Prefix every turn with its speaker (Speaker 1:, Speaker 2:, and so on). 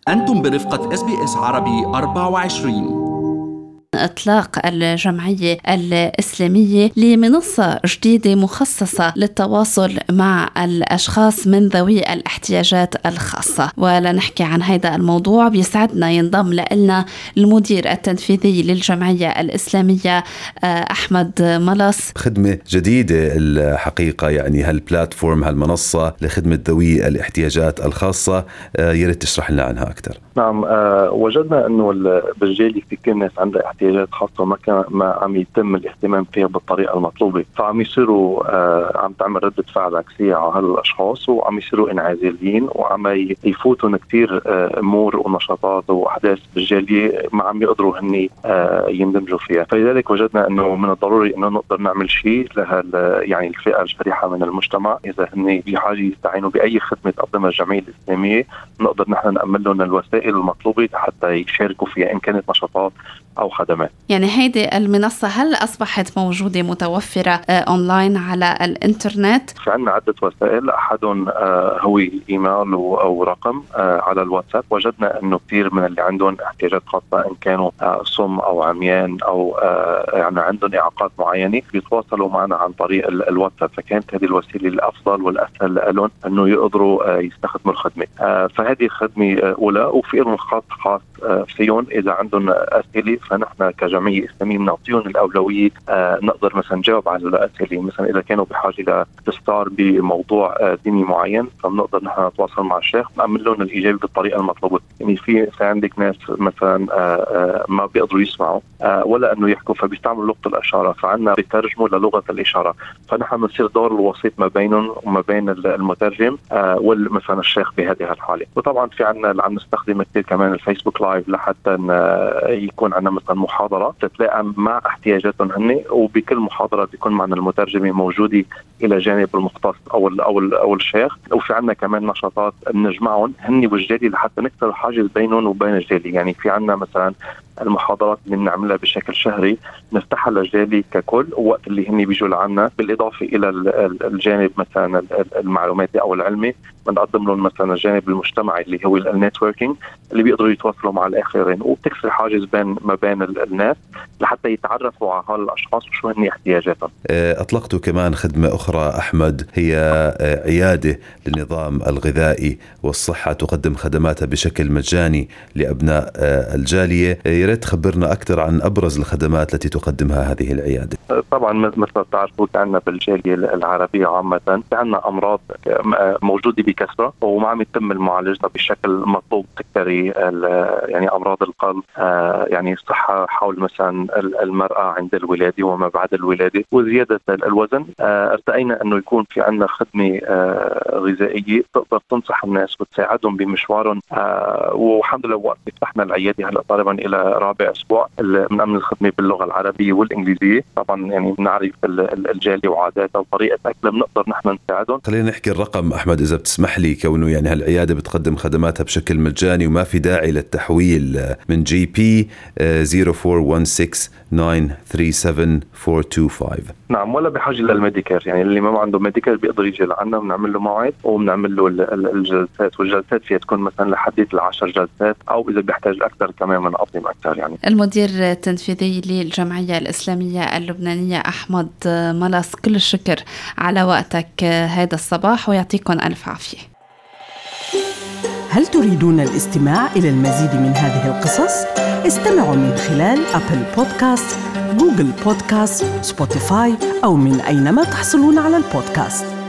Speaker 1: أنتم برفقة SBS عربي 24.
Speaker 2: إطلاق الجمعية الإسلامية لمنصة جديدة مخصصة للتواصل مع الأشخاص من ذوي الاحتياجات الخاصة. ولنحكي عن هذا الموضوع بيسعدنا ينضم لنا المدير التنفيذي للجمعية الإسلامية أحمد ملص.
Speaker 3: خدمة جديدة الحقيقة، يعني هالبلاتفورم هالمنصة لخدمة ذوي الاحتياجات الخاصة، يريد تشرح لنا عنها أكثر.
Speaker 4: نعم، وجدنا أنه بالجالي في كل ناس عندها احتياجات خاصة ما عم يتم الاهتمام فيها بالطريقة المطلوبة، فعم يصيروا عم تعمل ردة فعل عكسية على هالأشخاص، وعم يصيروا انعزاليين، وعم يفوتون كتير أمور ونشاطات وأحداث بالجالية ما عم يقدروا هني يندمجوا فيها. فلذلك وجدنا أنه من الضروري أنه نقدر نعمل شيء يعني الفئة الشريحة من المجتمع، إذا هني بحاجة يستعينوا بأي خدمة تقدمها الجمعية الإسلامية نقدر نحن نأمن لهم الوسائل المطلوبة حتى يشاركوا فيها إن كانت نشاطات أو خدمات.
Speaker 2: يعني هيدي المنصة هل أصبحت موجودة متوفرة أونلاين على الإنترنت؟
Speaker 4: في عنا عدة وسائل، أحدهم هو إيميل أو رقم على الواتساب. وجدنا أنه كثير من اللي عندهم احتياجات خاصة إن كانوا صم أو عميان أو يعني عندهم إعاقات معينة بيتواصلوا معنا عن طريق الواتساب، فكانت هذه الوسيلة الأفضل والأسهل لهم أنه يقدروا يستخدموا الخدمة. فهذه خدمة أولى، وفي لهم خاص فيهم إذا عندهم أسئلة فنحن كجمعية إسلامية بنعطيهم الأولوية. نقدر مثلا نجاوب على الأسئلة، مثلا إذا كانوا بحاجة لاستفسار بموضوع ديني معين فبنقدر نحن نتواصل مع الشيخ نعمل لهم الإجابة بالطريقة المطلوبة. يعني في عندك ناس مثلا ما بيقدروا يسمعوا ولا أنه يحكوا فبيستعملوا لغة الإشارة، فعنا بيترجموا للغة الإشارة، فنحن بنصير دور الوسيط ما بينهم وما بين المترجم والمثلا الشيخ بهذه الحالة. وطبعا في عنا عم نستخدم كثير كمان الفيسبوك لايف لحتى يكون عندنا مثلا محاضرة تتلاقى مع احتياجاتهم هن، وبكل محاضرة بيكون معنا المترجمة موجودة إلى جانب المختص أو الشيخ. وفي عنا كمان نشاطات بنجمعهم هن والجالي لحتى نكسر الحاجز بينهم وبين الجالي. يعني في عنا مثلا المحاضرات اللي بنعملها بشكل شهري نفتحها للجالي ككل، ووقت اللي هن بيجوا لعنا بالإضافة إلى الجانب مثلا المعلوماتي أو العلمي بنقدم لهم مثلا الجانب المجتمعي اللي هو النتوركينج اللي بيقدروا يتواصلوا مع الآخرين، وبتكسر حاجز ما بين الناس لحتى يتعرفوا على هالأشخاص وشو هن احتياجاتهم.
Speaker 3: أطلقتوا كمان خدمة أخرى أحمد، هي عيادة للنظام الغذائي والصحة، تقدم خدماتها بشكل مجاني لأبناء الجالية. يا ريت تخبرنا أكثر عن أبرز الخدمات التي تقدمها هذه العيادة.
Speaker 4: طبعا مثل تعرفوا عندنا بالجالية العربية عامة عندنا أمراض موجودة بكثرة وما عم يتم معالجتها بشكل مطلوب تكتري، يعني أمراض القلب، يعني الصحة حول مثلا المرأة عند الولادة وما بعد الولادة وزيادة الوزن. ارتأينا أنه يكون في عندنا خدمة غذائية تقدر تنصح الناس وتساعدهم بمشوارهم. والحمد لله وقت فتحنا العيادة هلا تقريبا إلى رابع أسبوع بنعمل الخدمة باللغة العربية والإنجليزية. طبعا يعني بنعرف الجالية وعاداتها وطريقة أكلها بنقدر نحن نساعدهم.
Speaker 3: خلينا نحكي الرقم أحمد إذا بتسمح لي، كونه يعني هالعيادة بتقدم خدماتها بشكل مجاني وما في داعي للتحويل من GP 0416937425.
Speaker 4: نعم، ولا بحاجة للميديكير، يعني اللي ما عنده ميديكير بيقدر يجي لعنا ونعمل له موعد وبنعمل له الجلسات، والجلسات فيها تكون مثلا لحد 10 جلسات أو إذا بيحتاج أكثر كمان بنقدم أكثر. يعني
Speaker 2: المدير التنفيذي للجمعية الإسلامية اللبنانية أحمد ملص، كل الشكر على وقتك هذا الصباح ويعطيكم ألف عافية.
Speaker 5: هل تريدون الاستماع إلى المزيد من هذه القصص؟ استمعوا من خلال أبل بودكاست، جوجل بودكاست، سبوتيفاي أو من أينما تحصلون على البودكاست.